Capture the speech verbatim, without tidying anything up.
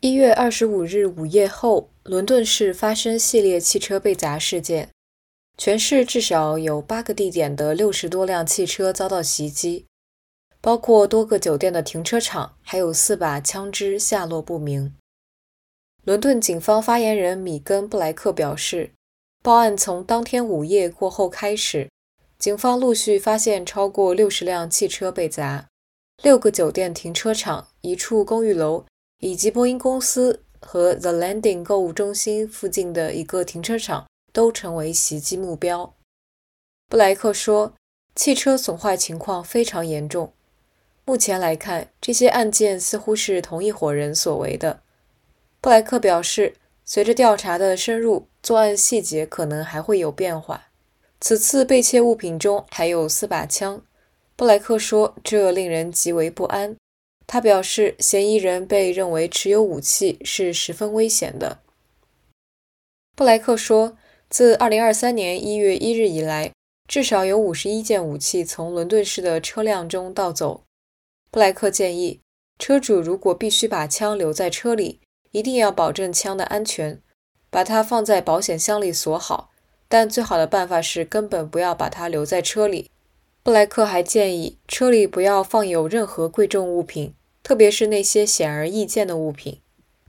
一月二十五日午夜后，伦敦市发生系列汽车被砸事件，全市至少有八个地点的六十多辆汽车遭到袭击，包括多个酒店的停车场，还有四把枪支下落不明。伦敦警方发言人米根·布莱克表示，报案从当天午夜过后开始，警方陆续发现超过六十辆汽车被砸，六个酒店停车场、一处公寓楼以及波音公司和 The Landing 购物中心附近的一个停车场都成为袭击目标。布莱克说，汽车损坏情况非常严重。目前来看，这些案件似乎是同一伙人所为的。布莱克表示，随着调查的深入，作案细节可能还会有变化。此次被窃物品中还有四把枪。布莱克说，这令人极为不安。他表示，嫌疑人被认为持有武器是十分危险的。布莱克说，自二零二三年一月一日以来，至少有五十一件武器从伦敦市的车辆中盗走。布莱克建议，车主如果必须把枪留在车里，一定要保证枪的安全，把它放在保险箱里锁好，但最好的办法是根本不要把它留在车里。布莱克还建议，车里不要放有任何贵重物品，特别是那些显而易见的物品。